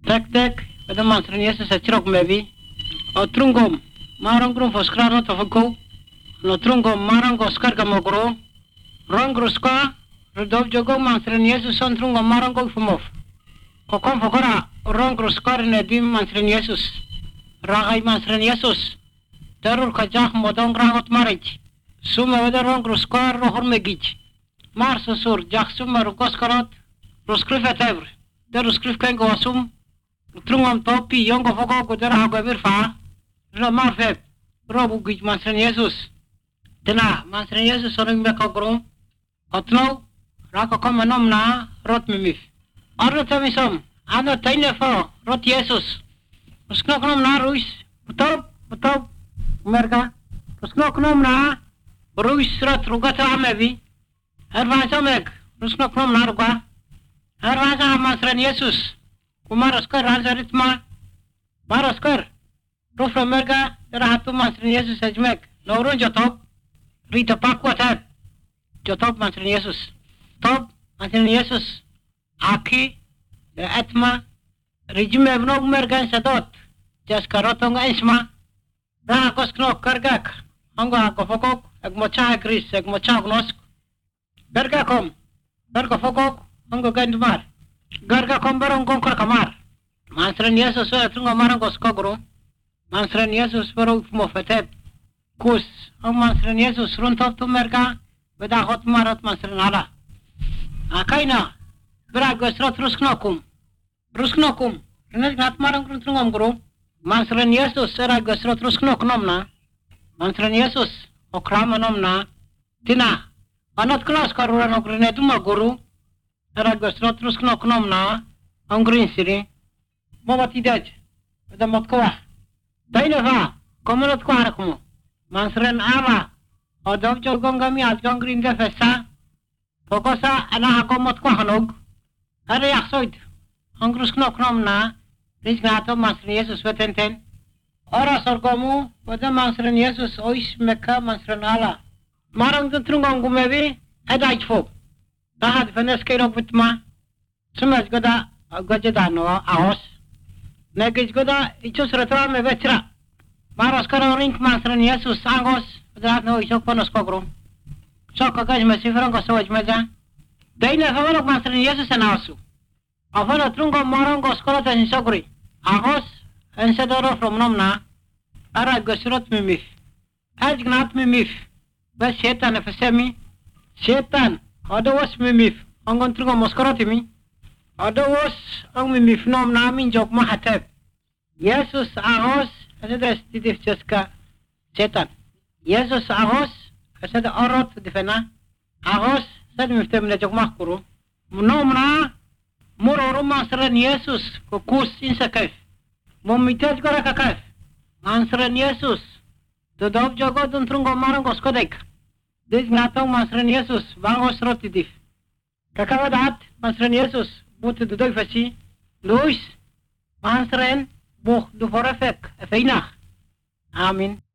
Tek pada masran Yesus acrok mebi. O trungom marang grum foskrano tofako. No trungom marang goskar kamokro. Rong gruska rodov jogo masran Yesus on trungom marang go fumof. Kokon fokora rong gruskar nedim masran Yesus. Ragai masran Yesus. Terur kajah modong rangot marich. Suma wada rong gruskar rohor megich. Mar susur jak suma rukos karot. Ruskrif etevr. Der ruskrif kain go asum. Trungom topi yongo foko ko der hago mirfa. Ro marfeb. Robu gij masran Yesus. Tena masran Yesus orang beka grum. Otno rako komanom na rot mimif. Arro tamisom. Ano taine fo rot Yesus. Usknoknom na ruis. Utop. Mereka. Usknoknom na ruis rot rugata amevi. Hervasa meg. Usknoknom na ruga. Hervasa masran Yesus. Kumar Oscar Raja Ritma. Mar Oscar. Rufra mereka rahatu masran Yesus ajmek. Laurun jotop. Rita pakwa tab. Jotop masran Yesus. Top masran Yesus. Aki. Atma. Rijme vnog mergan sadot. Jas karotong isma. Raha kosknok kargak. Anggo hako fokok. Ag mocha kris. Ag mocha gnosk. Bergakom. Berga fokok. Anggo gandumar. Garga kombarong kongkar kamar. Masran Yesus wa tunga marang koskogro. Masran Yesus baru mofetet. Kus. Ang masran Yesus runtop tu merga. Beda hot marat masran ala. Akaina. Berag gosrot rusknokum. Renet ngat marang runtungom gro. Masran Yesus sera gosrot rusknoknom na. Masran Yesus okramanom na. Tina. Anot kelas karuran okrane tu maguru. Era gosrot rusknoknom na. Angrin siri. Mama tidaj. Ada motkoa. Taina va. Komonot ko harakmo. Masran ala. Odov jogong kami atgong green de fesa. Fokosa ana hakomot ko hanog. Are yaksoid. Angrusknoknom na. Rizgnato masran Yesus vetenten. Ora sorgomu. Wada masran Yesus ois meka masran ala. Marang tuntrungong gumevi. Edaj fo. Tahat venes kairok vitma. Sumas goda gajadano ahos. Negis goda ichus retra me vetra. Maros karo rink masran Yesus angos. Dahat no isok panos kogro. Sok kagaj masifran ko sawaj meja. Daina famanok masran Yesus anasu. Afana trungo marang ko skola tan sogri. Ahos ensedoro from nomna. Ara gosrot mimif. Aj gnat mimif. Bas setan efesemi. Setan. Ados mimif. Angon trungo moskorotimi. Ados ang mimif nom namin jok mahatep. Yesus ahos. Asada stitif jaska. Setan. Yesus ahos. Asada orot difena. Ahos. Sad miftem na jok mahkuru. Nom na. Muro masran Yesus. Kukus insa kaif. Mumitaj gora kakaif. Masran Yesus. Dodov jogo dun trungo marang koskodek. Dis ngatong masran Yesus. Bangos rotitif. Kakawadat masran Yesus. Buti dudoy fasi. Luis. Masran. Buh du forefek. Efeinach. Amin.